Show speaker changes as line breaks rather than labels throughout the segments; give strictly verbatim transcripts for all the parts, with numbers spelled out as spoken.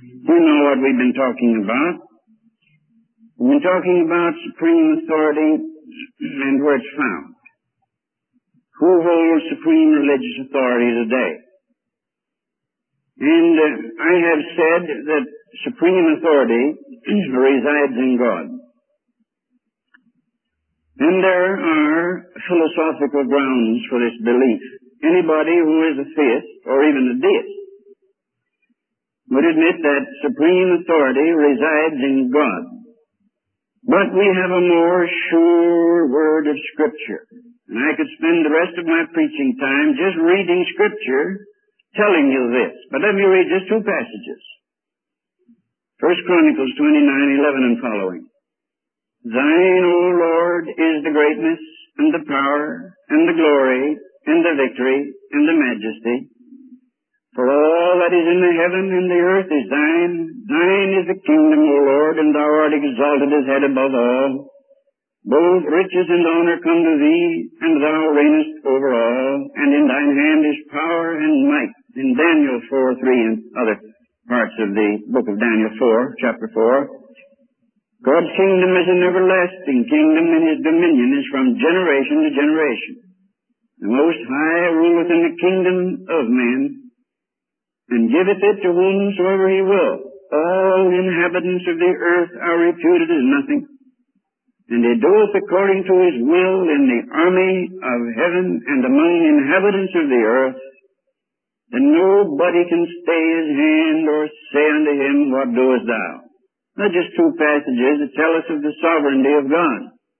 You know what we've been talking about. We've been talking about supreme authority and where it's found. Who holds supreme religious authority today? And uh, I have said that supreme authority resides in God. And there are philosophical grounds for this belief. Anybody who is a theist, or even a deist, would admit that supreme authority resides in God. But we have a more sure word of Scripture. And I could spend the rest of my preaching time just reading Scripture telling you this. But let me read just two passages. First Chronicles twenty-nine eleven and following. Thine, O Lord, is the greatness, and the power, and the glory, and the victory, and the majesty. For all that is in the heaven and the earth is thine. Thine is the kingdom, O Lord, and thou art exalted as head above all. Both riches and honor come to thee, and thou reignest over all, and in thine hand is power and might. In Daniel four three and other parts of the book of Daniel four, chapter four, God's kingdom is an everlasting kingdom, and his dominion is from generation to generation. The Most High ruleth in the kingdom of men, and giveth it to whomsoever he will. All the inhabitants of the earth are reputed as nothing, and he doeth according to his will in the army of heaven and among the inhabitants of the earth, and nobody can stay his hand or say unto him, What doest thou? Now just two passages that tell us of the sovereignty of God.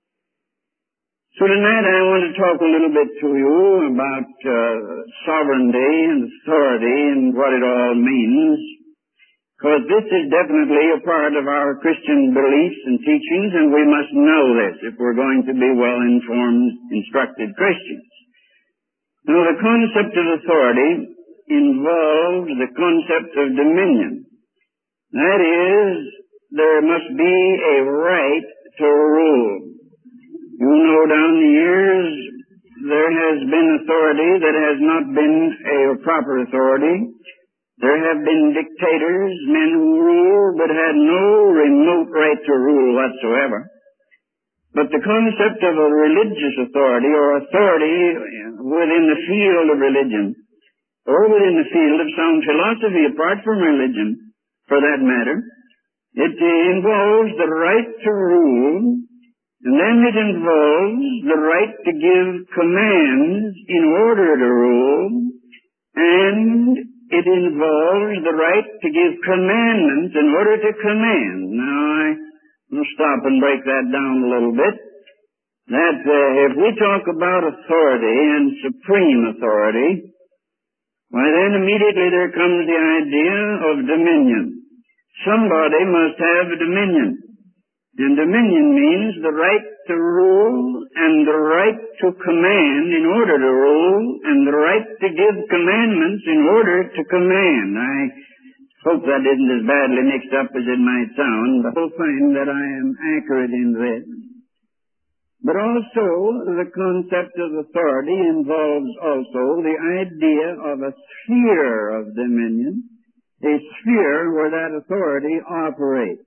So tonight I want to talk a little bit to you about uh, sovereignty and authority and what it all means, because this is definitely a part of our Christian beliefs and teachings, and we must know this if we're going to be well-informed, instructed Christians. Now, the concept of authority involves the concept of dominion. That is, there must be a right to rule. You know, down the years, there has been authority that has not been a proper authority. There have been dictators, men who ruled but had no remote right to rule whatsoever. But the concept of a religious authority or authority within the field of religion, or within the field of sound philosophy apart from religion, for that matter, it involves the right to rule, and then it involves the right to give commands in order to rule, and it involves the right to give commandments in order to command. Now, I will stop and break that down a little bit. That uh, if we talk about authority and supreme authority, why then immediately there comes the idea of dominion. Somebody must have dominion. And dominion means the right to rule and the right to command in order to rule and the right to give commandments in order to command. I hope that isn't as badly mixed up as it might sound, but you'll find that I am accurate in this. But also, the concept of authority involves also the idea of a sphere of dominion, a sphere where that authority operates,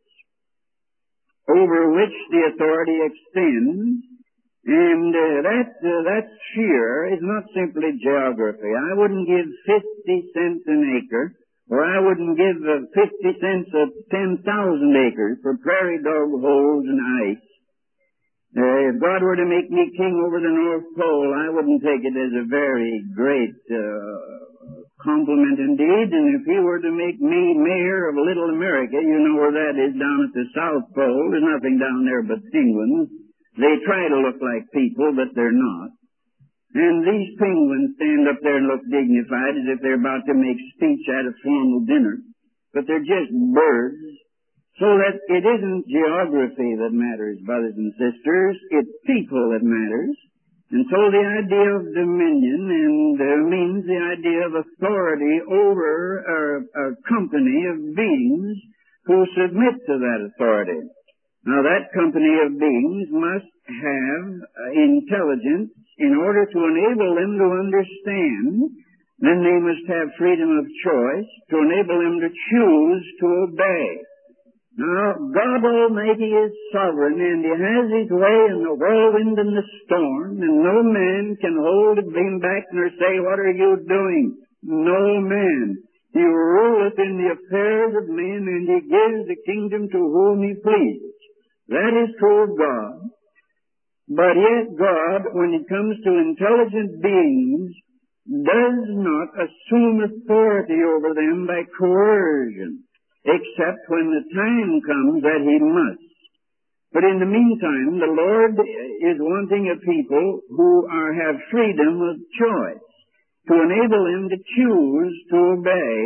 over which the authority extends, and uh, that uh, that sphere is not simply geography. I wouldn't give fifty cents an acre, or I wouldn't give uh, fifty cents of ten thousand acres for prairie dog holes and ice. Uh, if God were to make me king over the North Pole, I wouldn't take it as a very great uh, compliment indeed. And if He were to make me mayor of Little America, you know where that is, down at the South Pole. There's nothing down there but penguins. They try to look like people, but they're not. And these penguins stand up there and look dignified as if they're about to make speech at a formal dinner. But they're just birds. So that it isn't geography that matters, brothers and sisters. It's people that matters. And so the idea of dominion and uh, means the idea of authority over a, a company of beings who submit to that authority. Now that company of beings must have uh, intelligence in order to enable them to understand then they must have freedom of choice to enable them to choose to obey. Now, God Almighty is sovereign, and He has His way in the whirlwind and the storm, and no man can hold Him back nor say, "What are you doing?" No man. He ruleth in the affairs of men, and He gives the kingdom to whom He pleases. That is true of God. But yet God, when it comes to intelligent beings, does not assume authority over them by coercion, except when the time comes that He must. But in the meantime, the Lord is wanting a people who are, have freedom of choice, to enable them to choose to obey,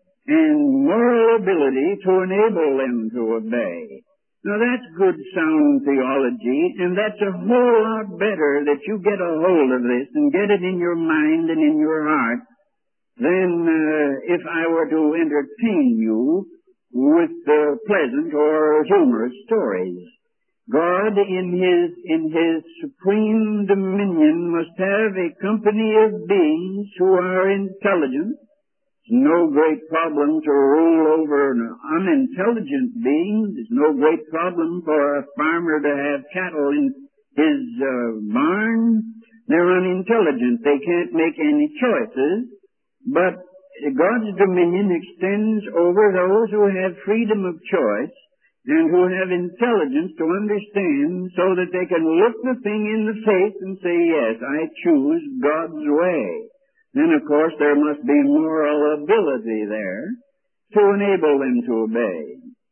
and moral ability to enable them to obey. Now that's good sound theology, and that's a whole lot better that you get a hold of this and get it in your mind and in your heart than uh, if I were to entertain you with uh, pleasant or humorous stories. God in His, in His supreme dominion must have a company of beings who are intelligent. It's no great problem to rule over an unintelligent being. It's no great problem for a farmer to have cattle in his uh, barn. They're unintelligent. They can't make any choices. But God's dominion extends over those who have freedom of choice and who have intelligence to understand so that they can look the thing in the face and say, "Yes, I choose God's way." Then, of course, there must be moral ability there to enable them to obey.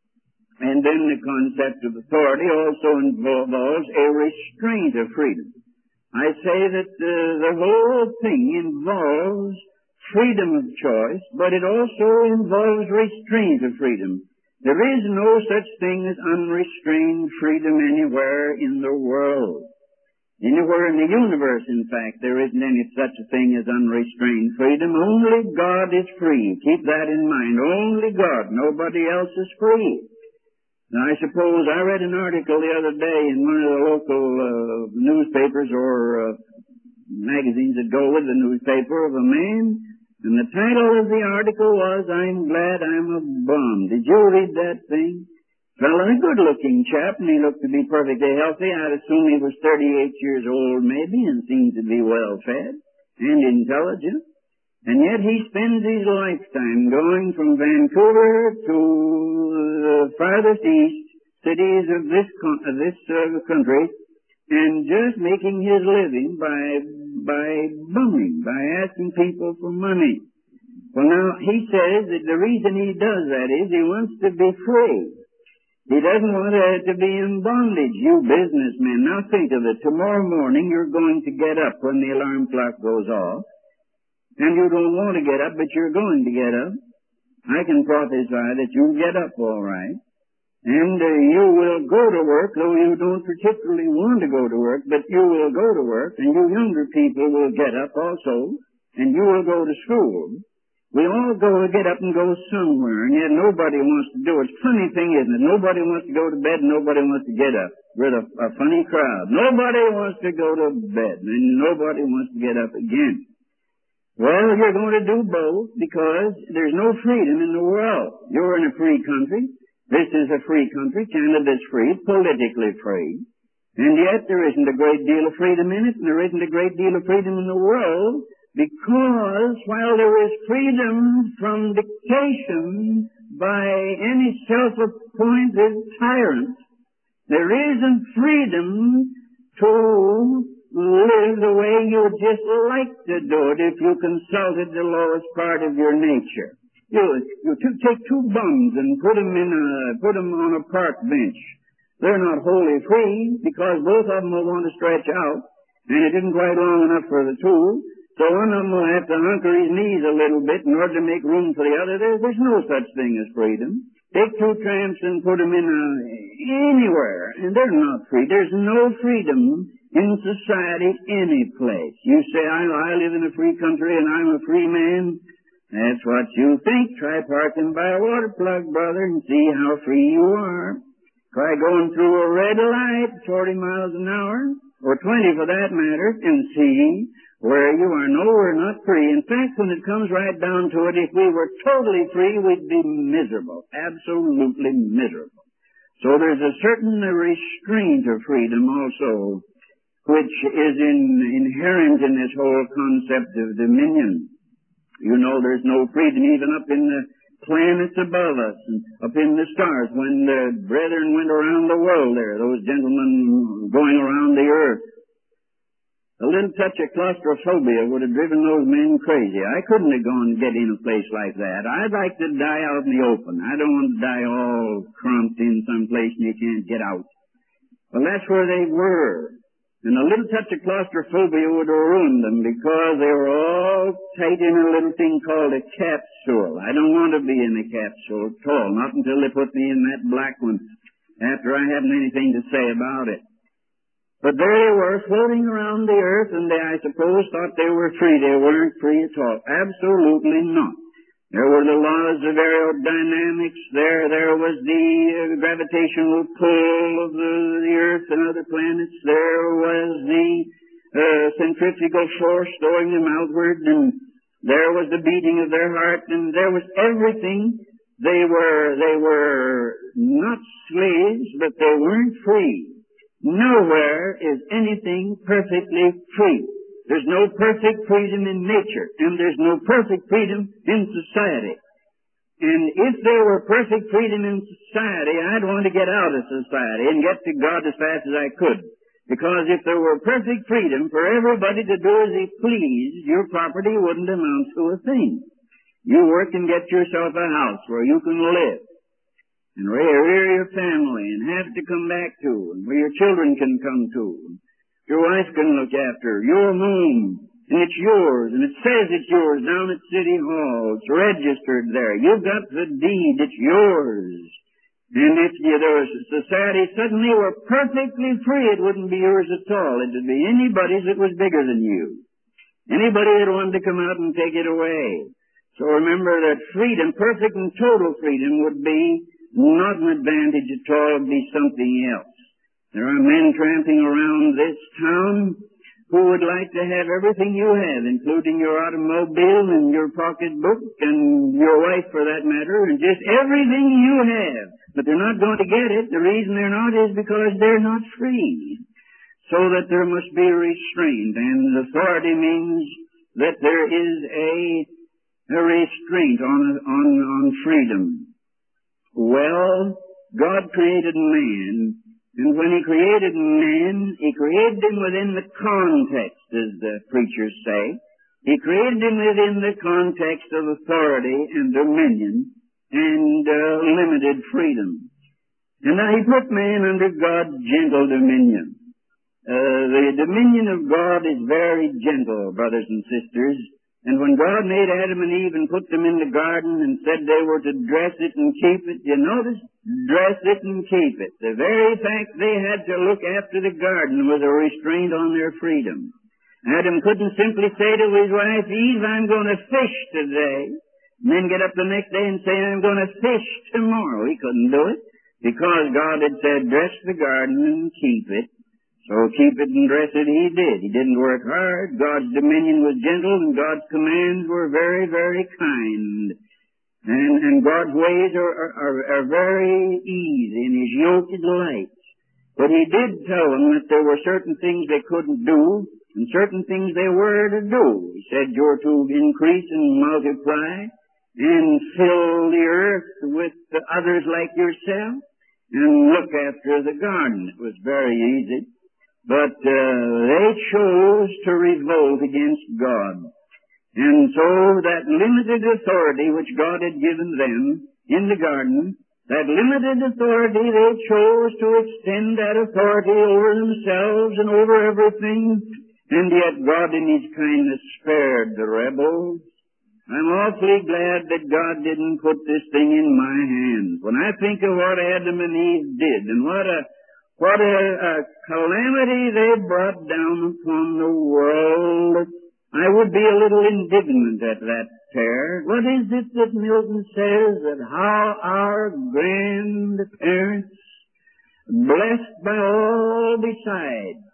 And then the concept of authority also involves a restraint of freedom. I say that uh, the whole thing involves freedom of choice, but it also involves restraint of freedom. There is no such thing as unrestrained freedom anywhere in the world. Anywhere in the universe, in fact, there isn't any such a thing as unrestrained freedom. Only God is free. Keep that in mind. Only God. Nobody else is free. Now, I suppose I read an article the other day in one of the local uh, newspapers or uh, magazines that go with the newspaper of a man, and the title of the article was, "I'm Glad I'm a Bum." Did you read that thing? Well, a good-looking chap, and he looked to be perfectly healthy. I'd assume he was thirty-eight years old, maybe, and seemed to be well-fed and intelligent. And yet he spends his lifetime going from Vancouver to the farthest east cities of this con- of this uh, country, and just making his living by by bumming, by asking people for money. Well, now, he says that the reason he does that is he wants to be free. He doesn't want to be in bondage. You businessmen, now think of it. Tomorrow morning you're going to get up when the alarm clock goes off. And you don't want to get up, but you're going to get up. I can prophesy that you'll get up all right. And uh, you will go to work, though you don't particularly want to go to work, but you will go to work, and you younger people will get up also, and you will go to school. We all go to get up and go somewhere, and yet nobody wants to do it. It's a funny thing, isn't it? Nobody wants to go to bed, and nobody wants to get up. We're a, a funny crowd. Nobody wants to go to bed, and nobody wants to get up again. Well, you're going to do both because there's no freedom in the world. You're in a free country. This is a free country. Canada's free, politically free. And yet there isn't a great deal of freedom in it, and there isn't a great deal of freedom in the world, because while there is freedom from dictation by any self-appointed tyrant, there isn't freedom to live the way you just like to do it if you consulted the lowest part of your nature. You, you t- take two bums and put them in a, put them on a park bench. They're not wholly free because both of them will want to stretch out, and it isn't quite long enough for the two. So one of them will have to hunker his knees a little bit in order to make room for the other. There, there's no such thing as freedom. Take two tramps and put them in a, anywhere, and they're not free. There's no freedom in society any place. You say, I, I live in a free country and I'm a free man. That's what you think. Try parking by a water plug, brother, and see how free you are. Try going through a red light, forty miles an hour, or twenty for that matter, and see where you are nowhere not free. In fact, when it comes right down to it, if we were totally free, we'd be miserable, absolutely miserable. So there's a certain restraint of freedom also, which is in, inherent in this whole concept of dominion. You know, there's no freedom even up in the planets above us and up in the stars. When the brethren went around the world there, those gentlemen going around the earth, a little touch of claustrophobia would have driven those men crazy. I couldn't have gone and get in a place like that. I'd like to die out in the open. I don't want to die all cramped in some place and you can't get out. Well, that's where they were. And a little touch of claustrophobia would have ruined them because they were all tight in a little thing called a capsule. I don't want to be in a capsule at all, not until they put me in that black one after I hadn't anything to say about it. But there they were, floating around the earth, and they, I suppose, thought they were free. They weren't free at all. Absolutely not. There were the laws of aerodynamics. There, there was the uh, gravitational pull of the, the earth and other planets. There was the uh, centrifugal force throwing them outward, and there was the beating of their heart, and there was everything. They were, they were not slaves, but they weren't free. Nowhere is anything perfectly free. There's no perfect freedom in nature, and there's no perfect freedom in society. And if there were perfect freedom in society, I'd want to get out of society and get to God as fast as I could. Because if there were perfect freedom for everybody to do as he pleased, your property wouldn't amount to a thing. You work and get yourself a house where you can live, and rear your family, and have to come back to, and where your children can come to, and your wife can look after, your home, and it's yours, and it says it's yours down at City Hall. It's registered there. You've got the deed. It's yours. And if you, there was a society suddenly were perfectly free, it wouldn't be yours at all. It would be anybody's that was bigger than you. Anybody that wanted to come out and take it away. So remember that freedom, perfect and total freedom, would be not an advantage at all, it'd be something else. There are men tramping around this town who would like to have everything you have, including your automobile and your pocketbook and your wife for that matter, and just everything you have. But they're not going to get it. The reason they're not is because they're not free. So that there must be restraint, and authority means that there is a, a restraint on, on, on freedom. Well, God created man, and when he created man, he created him within the context, as the preachers say. He created him within the context of authority and dominion and uh, limited freedom. And now he put man under God's gentle dominion. Uh, the dominion of God is very gentle, brothers and sisters. And when God made Adam and Eve and put them in the garden and said they were to dress it and keep it, you notice? Dress it and keep it. The very fact they had to look after the garden was a restraint on their freedom. Adam couldn't simply say to his wife, Eve, I'm going to fish today, and then get up the next day and say, I'm going to fish tomorrow. He couldn't do it because God had said, dress the garden and keep it. So keep it and dress it he did. He didn't work hard. God's dominion was gentle, and God's commands were very, very kind. And, and God's ways are, are, are very easy, and his yoke is light. But he did tell them that there were certain things they couldn't do, and certain things they were to do. He said, you're to increase and multiply, and fill the earth with others like yourself, and look after the garden. It was very easy. But uh, they chose to revolt against God. And so that limited authority which God had given them in the garden, that limited authority, they chose to extend that authority over themselves and over everything. And yet God in his kindness spared the rebels. I'm awfully glad that God didn't put this thing in my hands. When I think of what Adam and Eve did, and what a What a, a calamity they brought down upon the world. I would be a little indignant at that tear. What is it that Milton says, that how our grandparents, blessed by all beside,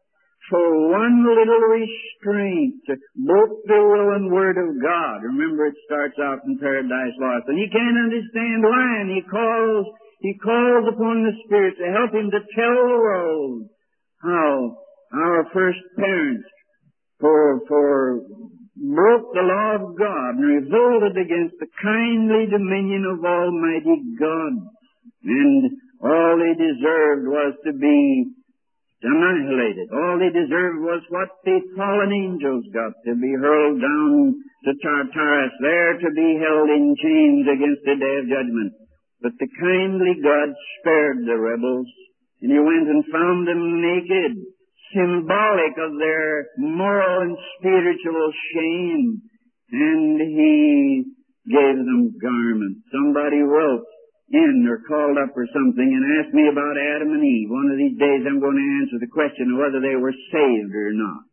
for one little restraint broke the will and word of God. Remember, it starts out in Paradise Lost. And he can't understand why, and he calls, he calls upon the Spirit to help him to tell the world how our first parents for, for broke the law of God and revolted against the kindly dominion of Almighty God. And all they deserved was to be annihilated. All they deserved was what the fallen angels got, to be hurled down to Tartarus, there to be held in chains against the day of judgment. But the kindly God spared the rebels, and he went and found them naked, symbolic of their moral and spiritual shame, and he gave them garments. Somebody wrote in or called up or something and asked me about Adam and Eve. One of these days I'm going to answer the question of whether they were saved or not.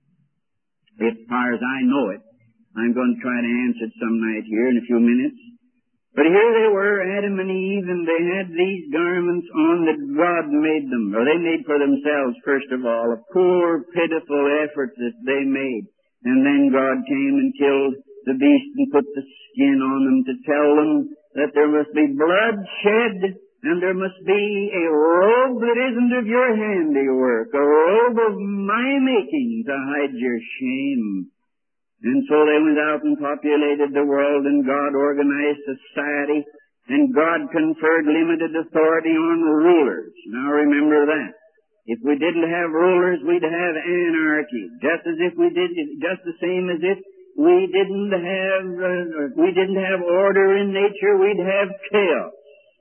As far as I know it, I'm going to try to answer it some night here in a few minutes. But here they were, Adam and Eve, and they had these garments on that God made them, or they made for themselves, first of all, a poor, pitiful effort that they made. And then God came and killed the beast and put the skin on them to tell them that there must be blood shed, and there must be a robe that isn't of your handiwork, a robe of my making to hide your shame. And so they went out and populated the world, and God organized society, and God conferred limited authority on rulers. Now remember that. If we didn't have rulers, we'd have anarchy. Just as if we did, just the same as if we didn't have, uh, we didn't have order in nature, we'd have chaos.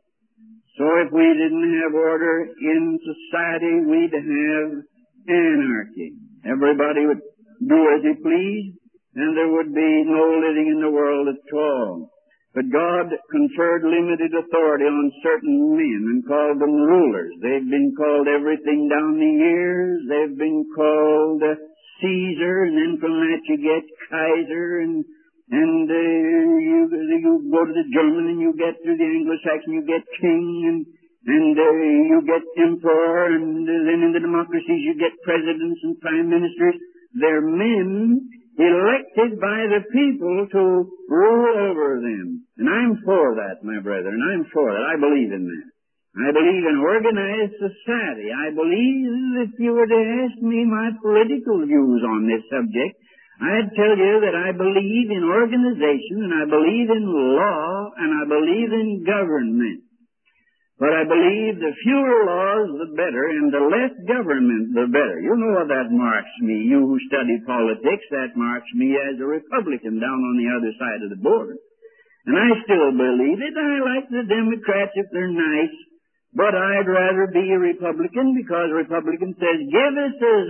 So if we didn't have order in society, we'd have anarchy. Everybody would do as he pleased, and there would be no living in the world at all. But God conferred limited authority on certain men and called them rulers. They've been called everything down the years. They've been called uh, Caesar, and then from that you get Kaiser, and and uh, you you go to the German and you get to the Anglo-Saxon, you get king, and and uh, you get emperor, and uh, then in the democracies you get presidents and prime ministers. They're men elected by the people to rule over them. And I'm for that, my brethren. I'm for that. I believe in that. I believe in organized society. I believe if you were to ask me my political views on this subject, I'd tell you that I believe in organization, and I believe in law, and I believe in government. But I believe the fewer laws, the better, and the less government, the better. You know what that marks me. You who study politics, that marks me as a Republican down on the other side of the border. And I still believe it. I like the Democrats if they're nice, but I'd rather be a Republican because a Republican says, give us as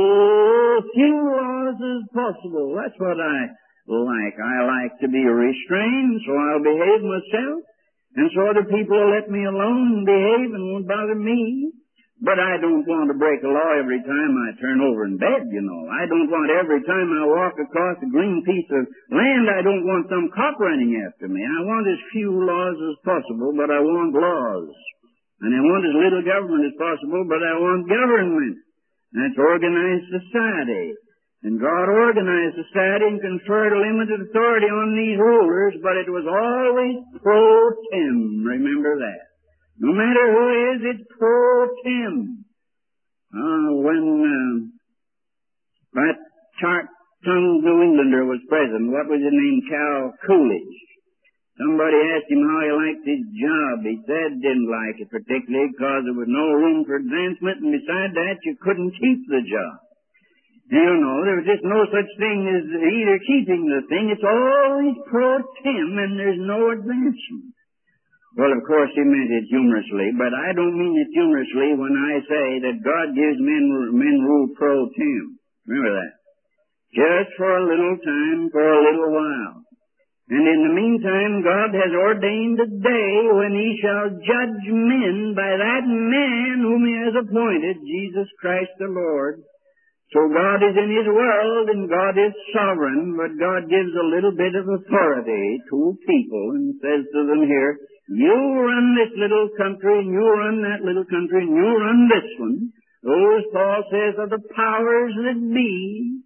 few laws as possible. That's what I like. I like to be restrained, so I'll behave myself. And so other people will let me alone and behave and won't bother me. But I don't want to break a law every time I turn over in bed, you know. I don't want every time I walk across a green piece of land, I don't want some cop running after me. I want as few laws as possible, but I want laws. And I want as little government as possible, but I want government. That's organized society. And God organized society and conferred a limited authority on these rulers, but it was always pro tem. Remember that. No matter who is, it's pro tem. Uh, when uh, that sharp-tongued New Englander was president, what was his name? Cal Coolidge. Somebody asked him how he liked his job. He said didn't like it particularly because there was no room for advancement, and besides that, you couldn't keep the job. You know, there was just no such thing as either keeping the thing. It's always pro tem, and there's no advancement. Well, of course, he meant it humorously, but I don't mean it humorously when I say that God gives men, men rule pro tem. Remember that. Just for a little time, for a little while. And in the meantime, God has ordained a day when He shall judge men by that man whom He has appointed, Jesus Christ the Lord. So God is in His world, and God is sovereign, but God gives a little bit of authority to people and says to them here, you run this little country, and you run that little country, and you run this one, Those, Paul says, are the powers that be.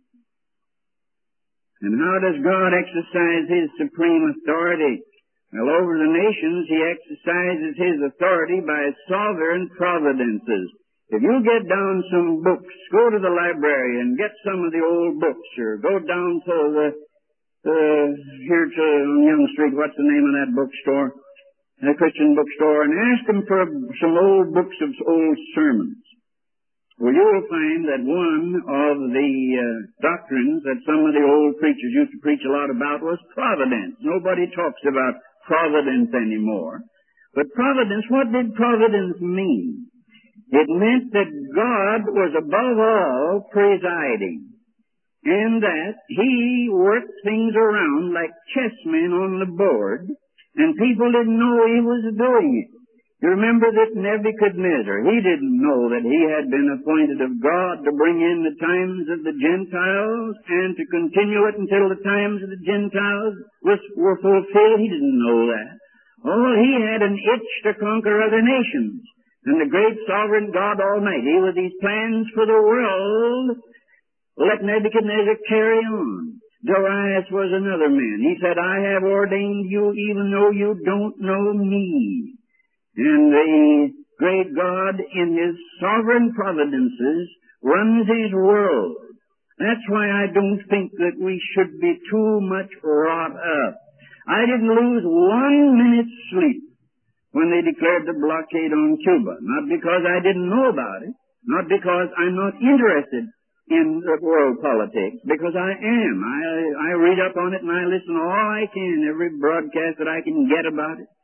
And how does God exercise His supreme authority? Well, over the nations, He exercises His authority by sovereign providences. If you get down some books, go to the library and get some of the old books, or go down to the, uh, here to Young Street, what's the name of that bookstore? The Christian bookstore, and ask them for some old books of old sermons. Well, you will find that one of the uh, doctrines that some of the old preachers used to preach a lot about was providence. Nobody talks about providence anymore. But providence, what did providence mean? It meant that God was above all presiding, and that He worked things around like chessmen on the board, and people didn't know He was doing it. You remember that Nebuchadnezzar, he didn't know that he had been appointed of God to bring in the times of the Gentiles and to continue it until the times of the Gentiles was, were fulfilled. He didn't know that. Oh, he had an itch to conquer other nations. And the great sovereign God Almighty, with these plans for the world, let Nebuchadnezzar carry on. Darius was another man. He said, I have ordained you even though you don't know me. And the great God, in His sovereign providences, runs His world. That's why I don't think that we should be too much wrought up. I didn't lose one minute's sleep when they declared the blockade on Cuba. Not because I didn't know about it, not because I'm not interested in world politics, because I am. I, I read up on it and I listen all I can, every broadcast that I can get about it.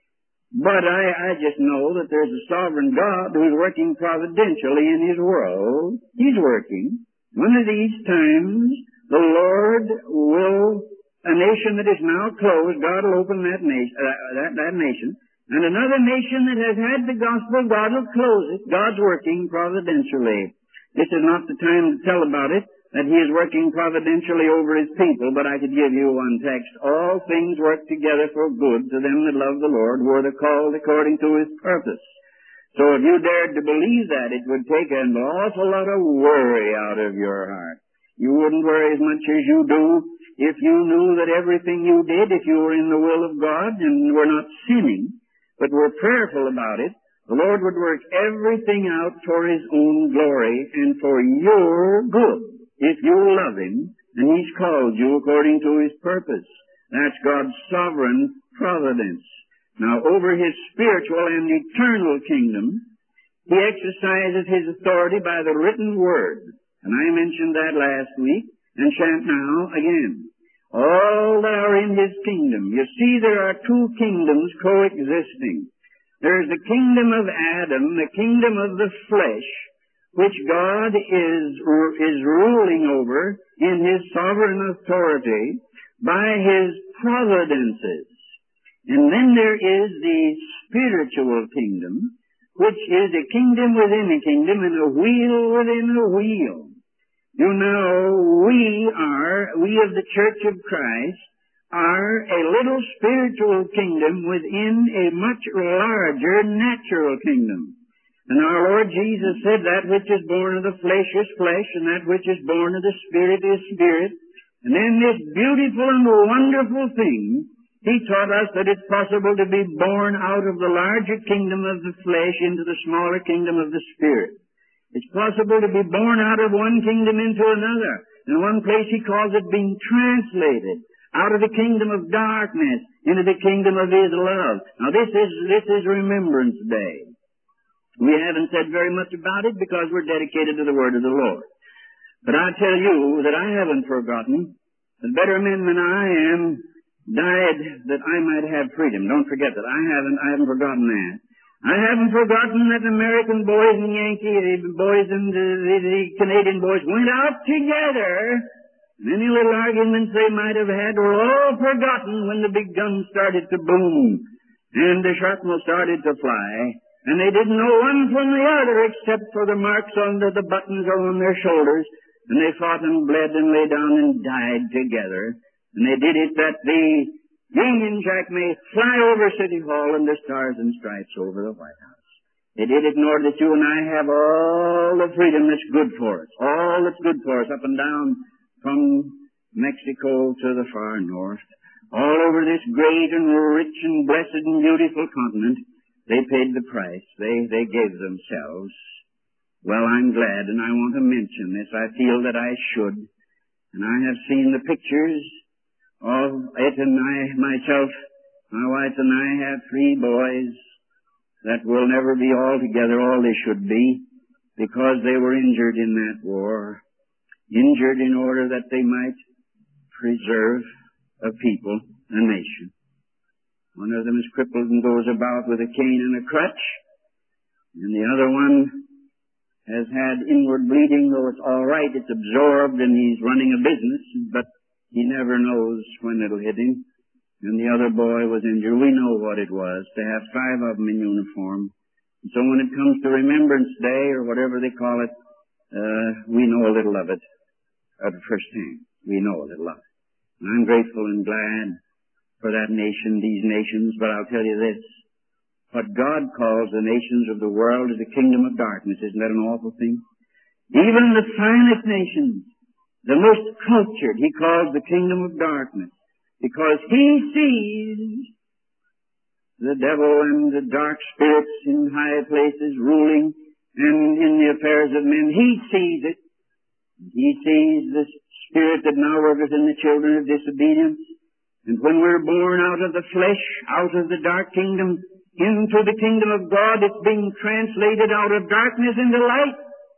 But I, I just know that there's a sovereign God who's working providentially in His world. He's working. One of these times, the Lord will, a nation that is now closed, God will open that nation, uh, that, that nation. And another nation that has had the gospel, God will close it. God's working providentially. This is not the time to tell about it, that He is working providentially over His people, but I could give you one text. All things work together for good to them that love the Lord, who are the called according to His purpose. So if you dared to believe that, it would take an awful lot of worry out of your heart. You wouldn't worry as much as you do if you knew that everything you did, if you were in the will of God and were not sinning, but were prayerful about it, the Lord would work everything out for His own glory and for your good. If you love Him, and He's called you according to His purpose. That's God's sovereign providence. Now, over His spiritual and eternal kingdom, He exercises His authority by the written word. And I mentioned that last week, and shan't now again. All that are in His kingdom. You see, there are two kingdoms coexisting. There's the kingdom of Adam, the kingdom of the flesh, which God is, is ruling over in His sovereign authority by His providences. And then there is the spiritual kingdom, which is a kingdom within a kingdom and a wheel within a wheel. You know, we are, we of the Church of Christ, are a little spiritual kingdom within a much larger natural kingdom. And our Lord Jesus said, that which is born of the flesh is flesh, and that which is born of the Spirit is spirit. And then this beautiful and wonderful thing, He taught us that it's possible to be born out of the larger kingdom of the flesh into the smaller kingdom of the Spirit. It's possible to be born out of one kingdom into another. In one place He calls it being translated out of the kingdom of darkness into the kingdom of His love. Now this is, this is Remembrance Day. We haven't said very much about it because we're dedicated to the Word of the Lord. But I tell you that I haven't forgotten that better men than I am died that I might have freedom. Don't forget that. I haven't, I haven't forgotten that. I haven't forgotten that American boys and Yankee boys and the, the, the Canadian boys went out together. And any little arguments they might have had were all forgotten when the big guns started to boom and the shrapnel started to fly. And they didn't know one from the other except for the marks on the, the buttons on their shoulders. And they fought and bled and lay down and died together. And they did it that the Union Jack may fly over City Hall and the Stars and Stripes over the White House. They did it in order that you and I have all the freedom that's good for us, all that's good for us up and down from Mexico to the far north, all over this great and rich and blessed and beautiful continent. They paid the price. They, they gave themselves. Well, I'm glad, and I want to mention this. I feel that I should. And I have seen the pictures of it, and I myself, my wife and I have three boys that will never be altogether all they should be, because they were injured in that war, injured in order that they might preserve a people, a nation. One of them is crippled and goes about with a cane and a crutch, and the other one has had inward bleeding, though it's all right, it's absorbed, and he's running a business, but he never knows when it'll hit him. And the other boy was injured. We know what it was to have five of them in uniform. And so when it comes to Remembrance Day, or whatever they call it, uh, we know a little of it at first hand. We know a little of it. And I'm grateful and glad for that nation, these nations, but I'll tell you this. What God calls the nations of the world is the kingdom of darkness. Isn't that an awful thing? Even the finest nations, the most cultured, He calls the kingdom of darkness. Because He sees the devil and the dark spirits in high places ruling and in the affairs of men. He sees it. He sees the spirit that now worketh in the children of disobedience. And when we're born out of the flesh, out of the dark kingdom, into the kingdom of God, it's being translated out of darkness into light.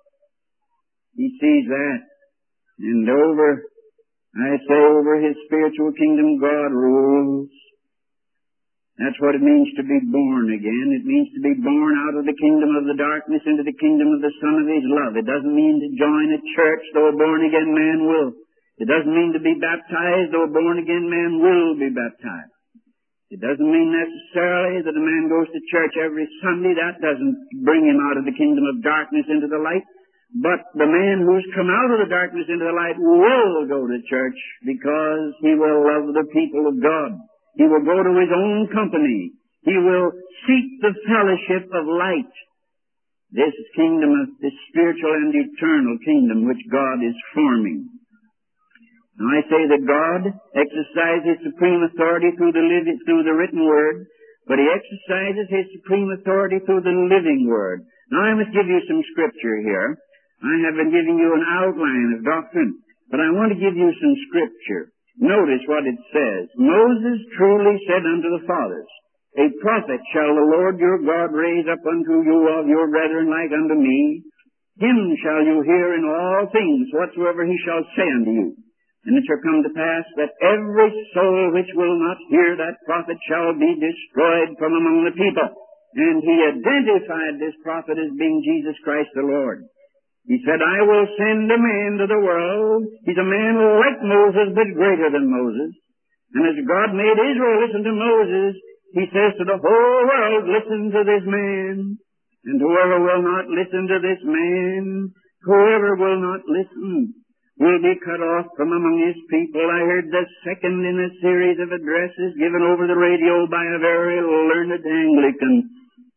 He sees that. And over I say over His spiritual kingdom, God rules. That's what it means to be born again. It means to be born out of the kingdom of the darkness into the kingdom of the Son of His love. It doesn't mean to join a church, though a born-again man will. It doesn't mean to be baptized, though a born-again man will be baptized. It doesn't mean necessarily that a man goes to church every Sunday. That doesn't bring him out of the kingdom of darkness into the light. But the man who's come out of the darkness into the light will go to church because he will love the people of God. He will go to his own company. He will seek the fellowship of light. This kingdom, of this spiritual and eternal kingdom which God is forming. Now I say that God exercises supreme authority through the living, through the written word, but He exercises His supreme authority through the living word. Now I must give you some scripture here. I have been giving you an outline of doctrine, but I want to give you some scripture. Notice what it says. Moses truly said unto the fathers, A prophet shall the Lord your God raise up unto you of your brethren like unto me. Him shall you hear in all things whatsoever he shall say unto you. And it shall come to pass that every soul which will not hear that prophet shall be destroyed from among the people. And he identified this prophet as being Jesus Christ the Lord. He said, I will send a man to the world. He's a man like Moses, but greater than Moses. And as God made Israel listen to Moses, He says to the whole world, listen to this man. And whoever will not listen to this man, whoever will not listen, will be cut off from among His people. I heard the second in a series of addresses given over the radio by a very learned Anglican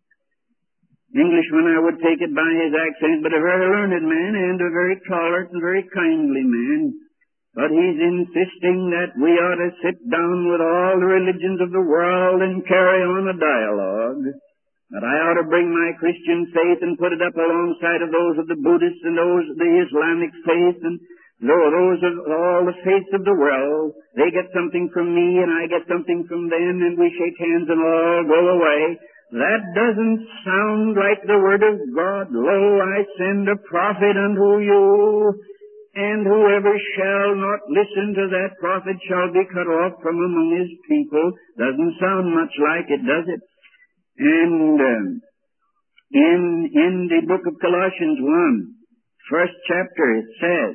Englishman. I would take it by his accent, but a very learned man and a very tolerant and very kindly man. But he's insisting that we ought to sit down with all the religions of the world and carry on a dialogue. That I ought to bring my Christian faith and put it up alongside of those of the Buddhists and those of the Islamic faith and those of all the faiths of the world. They get something from me and I get something from them, and we shake hands and all go away. That doesn't sound like the word of God. Lo, I send a prophet unto you, and whoever shall not listen to that prophet shall be cut off from among his people. Doesn't sound much like it, does it? And um, in in the book of Colossians one, first chapter, it says,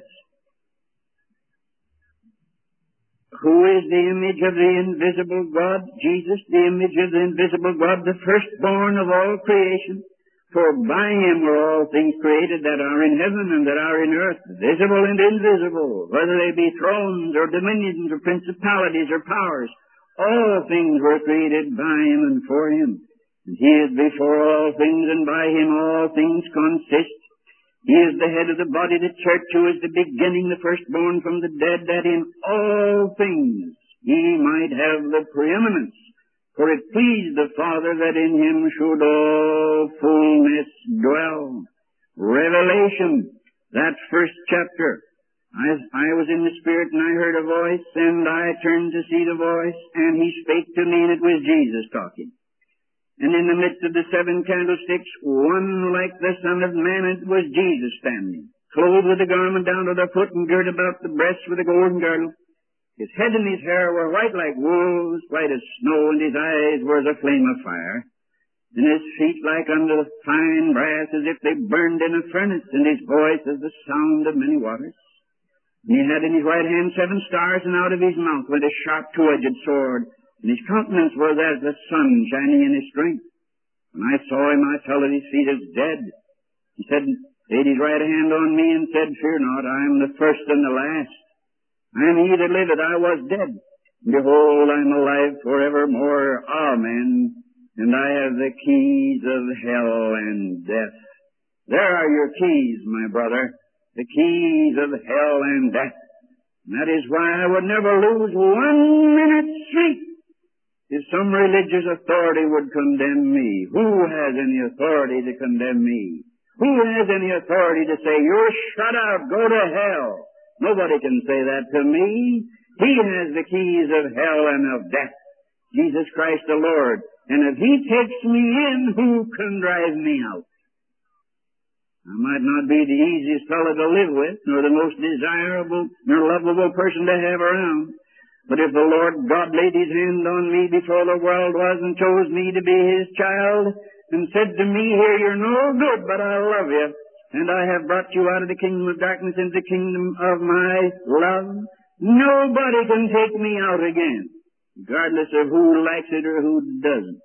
who is the image of the invisible God? Jesus, the image of the invisible God, the firstborn of all creation. For by Him were all things created that are in heaven and that are in earth, visible and invisible, whether they be thrones or dominions or principalities or powers. All things were created by Him and for Him. And He is before all things, and by Him all things consist. He is the head of the body, the church, who is the beginning, the firstborn from the dead, that in all things He might have the preeminence. For it pleased the Father that in Him should all fullness dwell. Revelation, that first chapter. I, I was in the Spirit, and I heard a voice, and I turned to see the voice, and He spake to me, and it was Jesus talking. And in the midst of the seven candlesticks, one like the Son of Man, it was Jesus standing, clothed with a garment down to the foot, and girt about the breast with a golden girdle. His head and his hair were white like wool, white as snow, and his eyes were as a flame of fire. And his feet like unto the fine brass, as if they burned in a furnace, and his voice as the sound of many waters. And he had in his right hand seven stars, and out of his mouth went a sharp two-edged sword. And his countenance was as the sun shining in his strength. When I saw him, I fell at his feet as dead. He said, laid his right hand on me, and said, Fear not, I am the first and the last. I am he that liveth, I was dead. And behold, I am alive forevermore. Amen. And I have the keys of hell and death. There are your keys, my brother. The keys of hell and death. And that is why I would never lose one minute's sleep if some religious authority would condemn me. Who has any authority to condemn me? Who has any authority to say, you're shut out, go to hell? Nobody can say that to me. He has the keys of hell and of death. Jesus Christ the Lord. And if He takes me in, who can drive me out? I might not be the easiest fellow to live with, nor the most desirable, nor lovable person to have around. But if the Lord God laid His hand on me before the world was and chose me to be His child and said to me, here, you're no good, but I love you, and I have brought you out of the kingdom of darkness into the kingdom of my love, nobody can take me out again, regardless of who likes it or who doesn't.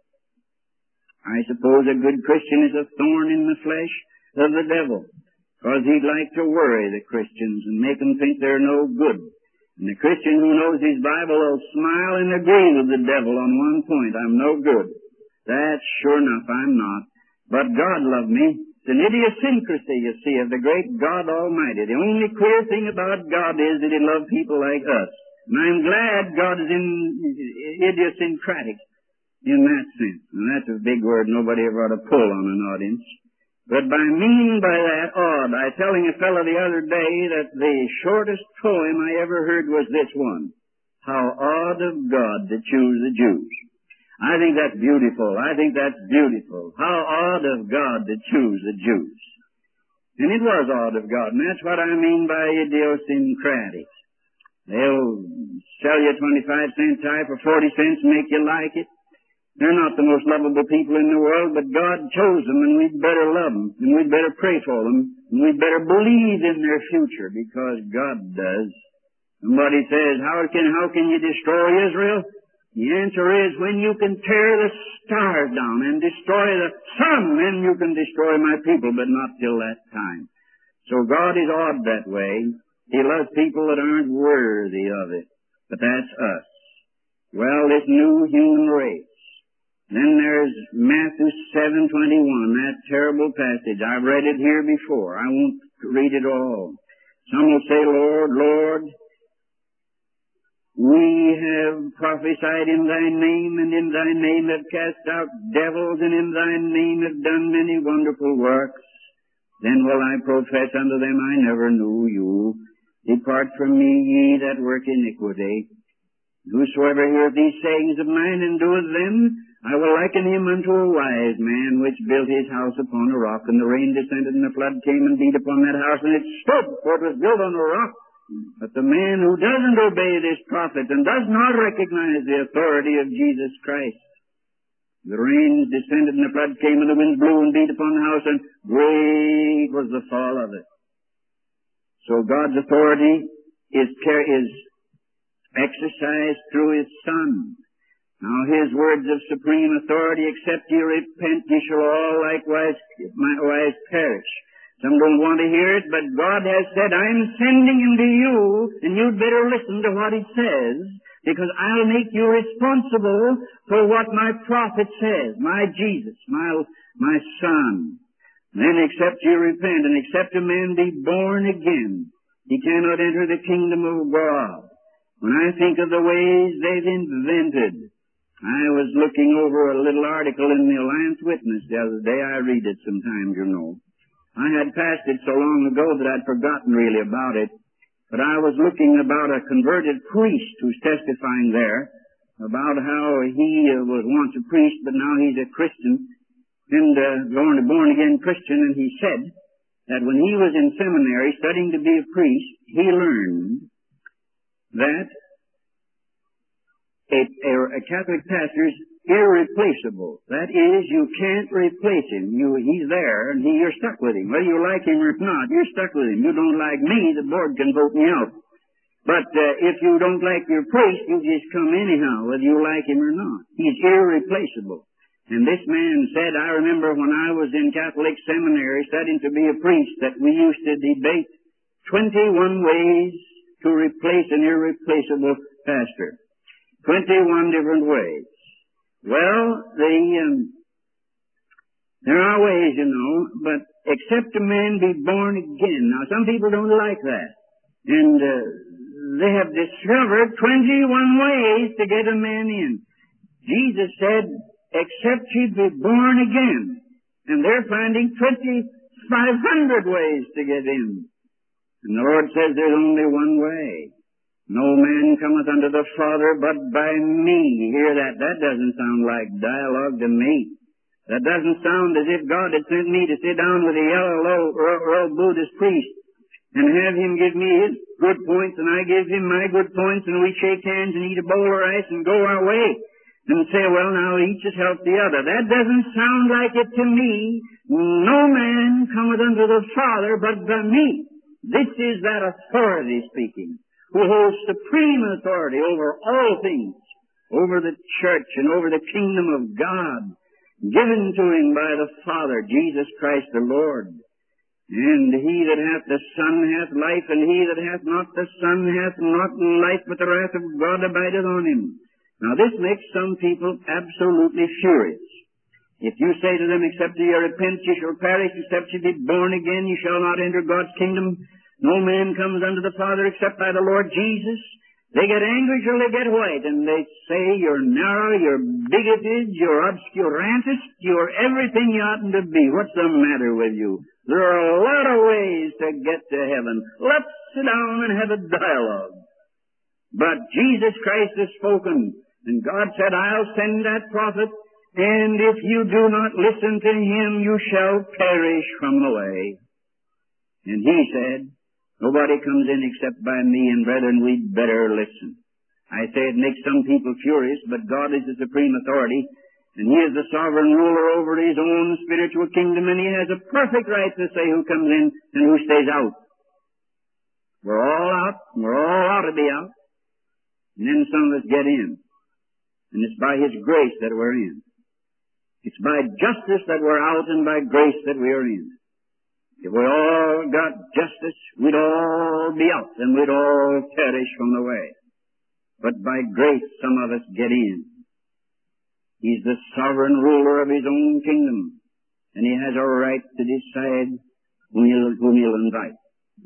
I suppose a good Christian is a thorn in the flesh of the devil, because he'd like to worry the Christians and make them think they're no good. And the Christian who knows his Bible will smile and agree with the devil on one point. I'm no good. That's sure enough, I'm not. But God loved me. It's an idiosyncrasy, you see, of the great God Almighty. The only queer thing about God is that He loved people like us. And I'm glad God is in, idiosyncratic in that sense. And that's a big word nobody ever ought to pull on an audience. But by meaning by that odd, I telling a fellow the other day that the shortest poem I ever heard was this one. How odd of God to choose the Jews. I think that's beautiful. I think that's beautiful. How odd of God to choose the Jews. And it was odd of God, and that's what I mean by idiosyncratic. They'll sell you a twenty-five cent tie for forty cents and make you like it. They're not the most lovable people in the world, but God chose them, and we'd better love them, and we'd better pray for them, and we'd better believe in their future, because God does. Somebody says, how can, how can you destroy Israel? The answer is, when you can tear the stars down and destroy the sun, then you can destroy my people, but not till that time. So God is odd that way. He loves people that aren't worthy of it. But that's us. Well, this new human race. Then there's Matthew seven twenty-one, that terrible passage. I've read it here before. I won't read it all. Some will say, Lord, Lord, we have prophesied in Thy name, and in Thy name have cast out devils, and in Thy name have done many wonderful works. Then will I profess unto them, I never knew you. Depart from me, ye that work iniquity. Whosoever heareth these sayings of mine and doeth them, I will liken him unto a wise man which built his house upon a rock, and the rain descended, and the flood came and beat upon that house, and it stood, for it was built on a rock. But the man who doesn't obey this prophet and does not recognize the authority of Jesus Christ, the rain descended, and the flood came, and the winds blew and beat upon the house, and great was the fall of it. So God's authority is, is exercised through His Son. Now His words of supreme authority, except ye repent, ye shall all likewise, likewise perish. Some don't want to hear it, but God has said, I'm sending Him to you, and you'd better listen to what He says. because I'll make you responsible for what my prophet says, my Jesus, my, my Son. Then except you repent and except a man be born again, he cannot enter the kingdom of God. When I think of the ways they've invented, I was looking over a little article in the Alliance Witness the other day. I read it sometimes, you know. I had passed it so long ago that I'd forgotten really about it. But I was looking about a converted priest who's testifying there about how he uh, was once a priest, but now he's a Christian, and uh, born, a born-again Christian, and he said that when he was in seminary studying to be a priest, he learned that a, a, a Catholic pastor is irreplaceable. That is, you can't replace him. You, he's there, and he, you're stuck with him. Whether you like him or not, you're stuck with him. You don't like me, the board can vote me out. But uh, if you don't like your priest, you just come anyhow, whether you like him or not. He's irreplaceable. And this man said, I remember when I was in Catholic seminary studying to be a priest, that we used to debate twenty-one ways to replace an irreplaceable pastor. twenty-one different ways. Well, the, um, there are ways, you know, but except a man be born again. Now, some people don't like that. And uh, they have discovered twenty-one ways to get a man in. Jesus said, except ye be born again. And they're finding twenty-five hundred ways to get in. And the Lord says there's only one way. No man cometh unto the Father but by me. You hear that? That doesn't sound like dialogue to me. That doesn't sound as if God had sent me to sit down with a yellow robed Buddhist priest and have him give me his good points and I give him my good points and we shake hands and eat a bowl of rice and go our way and say, well, now each has helped the other. That doesn't sound like it to me. No man cometh unto the Father but by me. This is that authority speaking, who holds supreme authority over all things, over the church and over the kingdom of God, given to him by the Father, Jesus Christ the Lord. And he that hath the Son hath life, and he that hath not the Son hath not life, but the wrath of God abideth on him. Now this makes some people absolutely furious. If you say to them, except ye repent, ye shall perish, except ye be born again, ye shall not enter God's kingdom. No man comes unto the Father except by the Lord Jesus. They get angry till they get white, and they say you're narrow, you're bigoted, you're obscurantist, you're everything you oughtn't to be. What's the matter with you? There are a lot of ways to get to heaven. Let's sit down and have a dialogue. But Jesus Christ has spoken, and God said, I'll send that prophet, and if you do not listen to him, you shall perish from the way. And he said, nobody comes in except by me, and brethren, we'd better listen. I say it makes some people furious, but God is the supreme authority, and he is the sovereign ruler over his own spiritual kingdom, and he has a perfect right to say who comes in and who stays out. We're all out, and we're all out to be out, and then some of us get in. And it's by his grace that we're in. It's by justice that we're out, and by grace that we are in. If we all got justice, we'd all be out, and we'd all perish from the way. But by grace, some of us get in. He's the sovereign ruler of his own kingdom, and he has a right to decide whom he'll, whom he'll invite.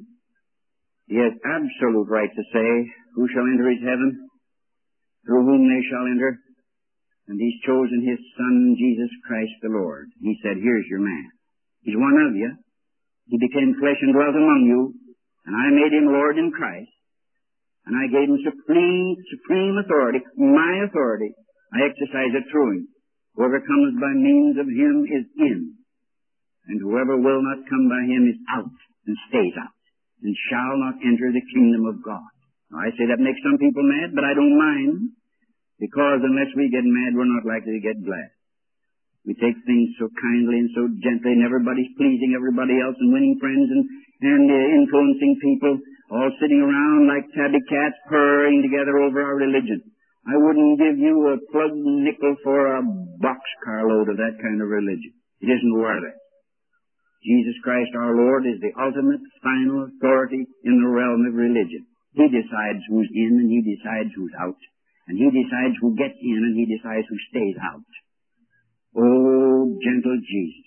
He has absolute right to say who shall enter his heaven, through whom they shall enter, and he's chosen his Son, Jesus Christ the Lord. He said, here's your man. He's one of you. He became flesh and dwelt among you, and I made him Lord in Christ, and I gave him supreme, supreme authority, my authority. I exercise it through him. Whoever comes by means of him is in, and whoever will not come by him is out, and stays out, and shall not enter the kingdom of God. Now, I say that makes some people mad, but I don't mind, because unless we get mad, we're not likely to get glad. We take things so kindly and so gently, and everybody's pleasing everybody else and winning friends and, and uh, influencing people, all sitting around like tabby cats purring together over our religion. I wouldn't give you a plug nickel for a boxcar load of that kind of religion. It isn't worth it. Jesus Christ our Lord is the ultimate, final authority in the realm of religion. He decides who's in and he decides who's out. And He decides who gets in and He decides who stays out. Oh, gentle Jesus,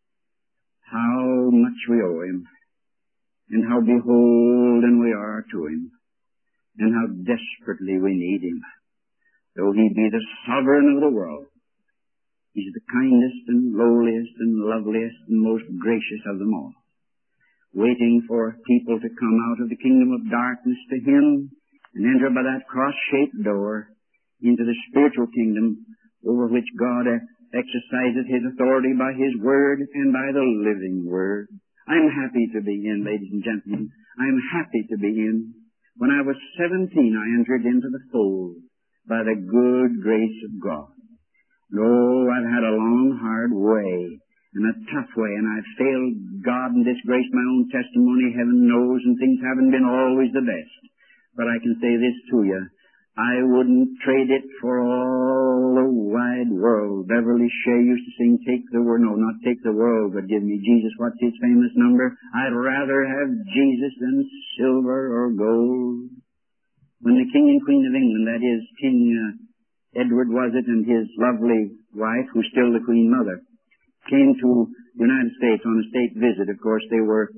how much we owe Him, and how beholden we are to Him, and how desperately we need Him. Though He be the sovereign of the world, He's the kindest and lowliest and loveliest and most gracious of them all, waiting for people to come out of the kingdom of darkness to Him and enter by that cross-shaped door into the spiritual kingdom over which God exercises His authority by His Word and by the living Word. I'm happy to be in, ladies and gentlemen. I'm happy to be in. When I was seventeen, I entered into the fold by the good grace of God. Oh, I've had a long, hard way, and a tough way, and I've failed God and disgraced my own testimony, heaven knows, and things haven't been always the best. But I can say this to you. I wouldn't trade it for all the wide world. Beverly Shea used to sing, take the world, no, not take the world, but give me Jesus. What's his famous number? I'd rather have Jesus than silver or gold. When the King and Queen of England, that is, King uh, Edward was it, and his lovely wife, who's still the Queen Mother, came to the United States on a state visit, of course, they were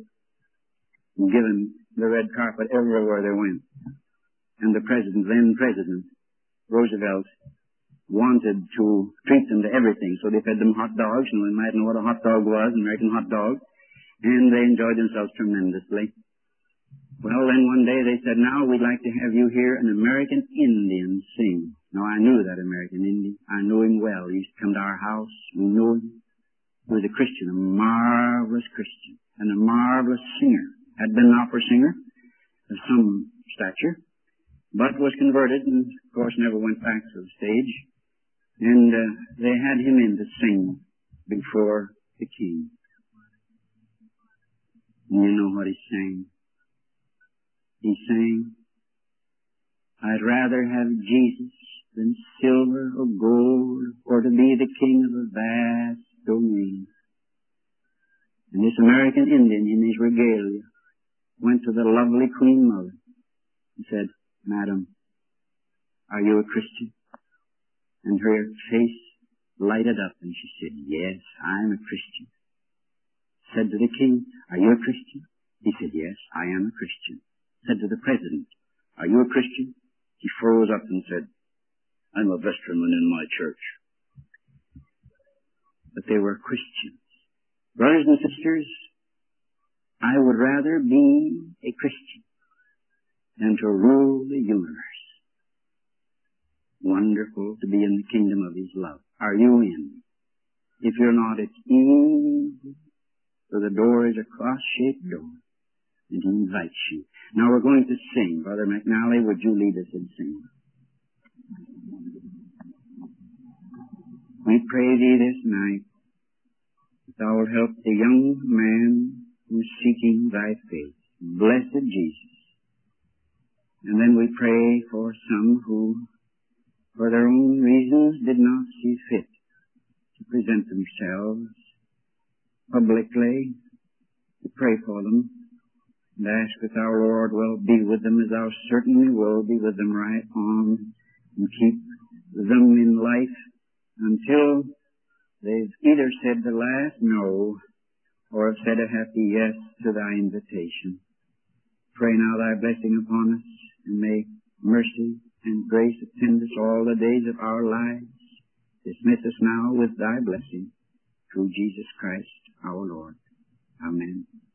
given the red carpet everywhere they went. And the president, then President Roosevelt, wanted to treat them to everything. So they fed them hot dogs, and we might know what a hot dog was, an American hot dog, and they enjoyed themselves tremendously. Well, then one day they said, now we'd like to have you hear an American Indian sing. Now, I knew that American Indian. I knew him well. He used to come to our house. We knew him. He was a Christian, a marvelous Christian, and a marvelous singer. Had been an opera singer of some stature, but was converted and, of course, never went back to the stage. And uh, they had him in to sing before the king. And you know what he sang? He sang, I'd rather have Jesus than silver or gold, or to be the king of a vast domain. And this American Indian in his regalia went to the lovely Queen Mother and said, Madam, are you a Christian? And her face lighted up and she said, yes, I'm a Christian. Said to the king, are you a Christian? He said, yes, I am a Christian. Said to the president, are you a Christian? He froze up and said, I'm a vestryman in my church. But they were Christians. Brothers and sisters, I would rather be a Christian than to rule the universe. Wonderful to be in the kingdom of His love. Are you in? If you're not, it's easy. So the door is a cross-shaped door, and He invites you. Now we're going to sing. Brother McNally, would you lead us in singing? We pray Thee this night that Thou wilt help the young man who's seeking Thy face. Blessed Jesus. And then we pray for some who, for their own reasons, did not see fit to present themselves publicly. We pray for them and ask that Our Lord will be with them, as Thou certainly will be with them right on, and keep them in life until they've either said the last no or have said a happy yes to Thy invitation. Pray now Thy blessing upon us, and may mercy and grace attend us all the days of our lives. Dismiss us now with Thy blessing, through Jesus Christ our Lord. Amen.